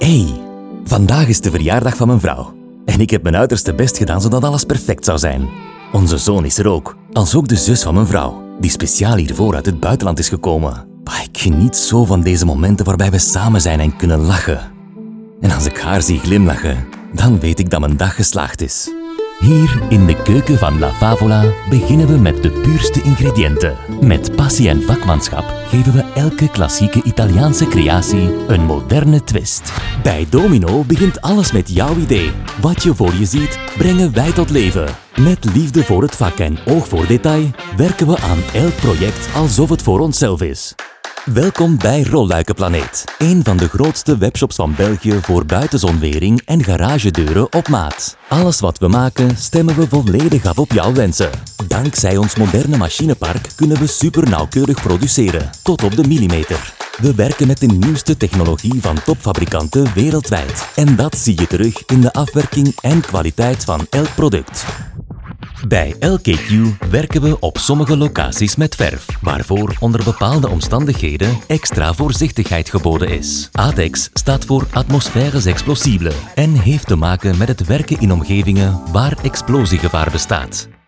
Hey, vandaag is de verjaardag van mijn vrouw. En ik heb mijn uiterste best gedaan zodat alles perfect zou zijn. Onze zoon is er ook, als ook de zus van mijn vrouw, die speciaal hiervoor uit het buitenland is gekomen. Ik geniet zo van deze momenten waarbij we samen zijn en kunnen lachen. En als ik haar zie glimlachen, dan weet ik dat mijn dag geslaagd is. Hier in de keuken van La Favola beginnen we met de puurste ingrediënten. Met passie en vakmanschap geven we elke klassieke Italiaanse creatie een moderne twist. Bij Domino begint alles met jouw idee. Wat je voor je ziet, brengen wij tot leven. Met liefde voor het vak en oog voor detail werken we aan elk project alsof het voor onszelf is. Welkom bij Rolluikenplaneet, een van de grootste webshops van België voor buitenzonwering en garagedeuren op maat. Alles wat we maken stemmen we volledig af op jouw wensen. Dankzij ons moderne machinepark kunnen we super nauwkeurig produceren, tot op de millimeter. We werken met de nieuwste technologie van topfabrikanten wereldwijd. En dat zie je terug in de afwerking en kwaliteit van elk product. Bij LKQ werken we op sommige locaties met verf, waarvoor onder bepaalde omstandigheden extra voorzichtigheid geboden is. ATEX staat voor Atmosphères Explosibles en heeft te maken met het werken in omgevingen waar explosiegevaar bestaat.